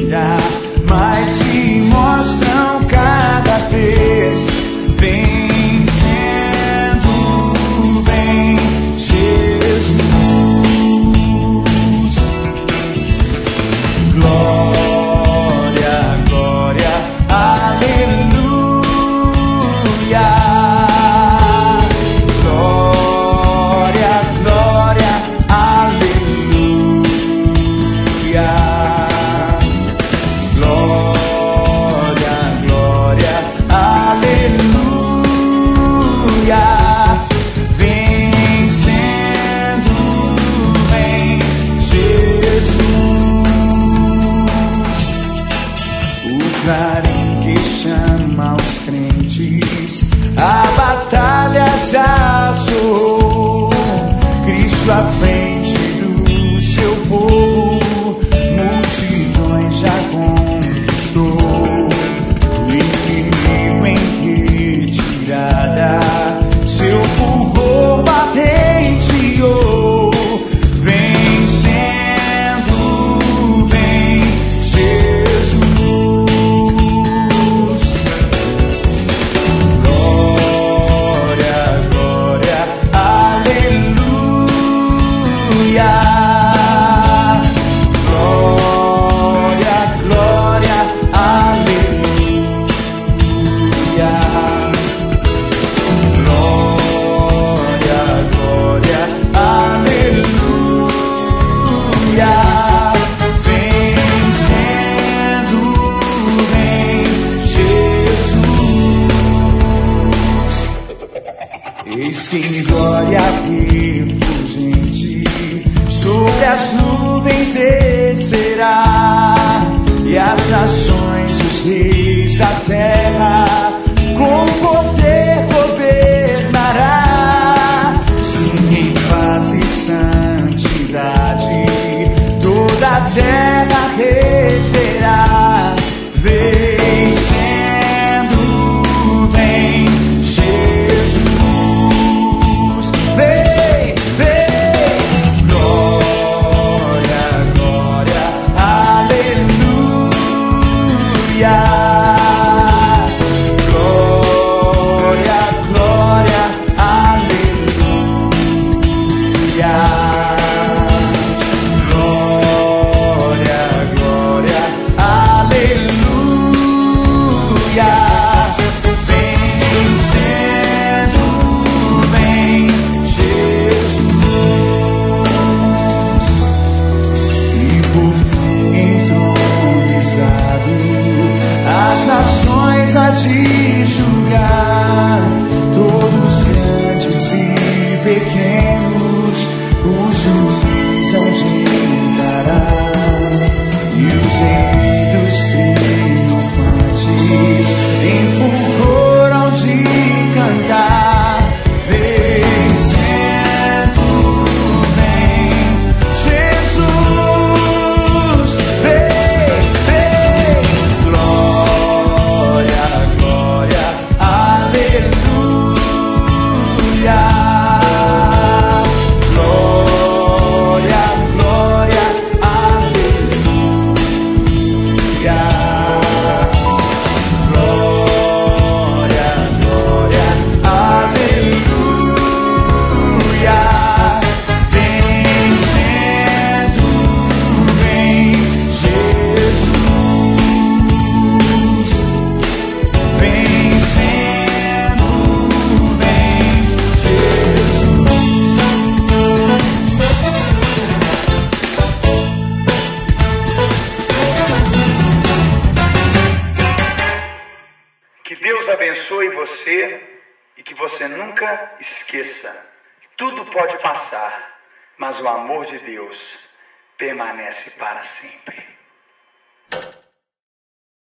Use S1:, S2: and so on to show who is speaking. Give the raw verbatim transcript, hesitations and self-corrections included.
S1: mentira, mas se mostram cada vez vencendo bem Jesus. Glória, glória, aleluia. Glória, glória, aleluia. Glória, glória, aleluia. Vencendo bem Jesus. O clarim que chama os crentes, a batalha já soou. Cristo à frente do seu povo, multidões já conquistou. O inimigo em retirada, seu fulgor patenteou. Vencendo bem Jesus. Glória, glória, aleluia. Glória, glória, aleluia. Glória, glória, aleluia. Vencendo bem Jesus. Eis que em glória refulgente sobre as nuvens descerá, e as nações, os reis da terra, com poder governará. Sim, em paz e santidade toda a terra regerá. Vencendo bem Jesus. Vem, vem. Glória, glória, aleluia. Glória, glória, aleluia. Glória, glória, aleluia. Vencendo bem Jesus. E por fim entronizado, as nações há de julgar, todos grandes e pequenos, o juiz agendará. E os remidos triunfantes em fulgor hão de cantar. Vencendo bem Jesus. Vem, vem. Glória, glória, aleluia. Glória, glória, aleluia. Glória, glória, aleluia. Vencendo bem Jesus. Vencendo bem Jesus.
S2: Que Deus abençoe você e que você nunca esqueça: tudo pode passar, mas o amor de Deus permanece para sempre.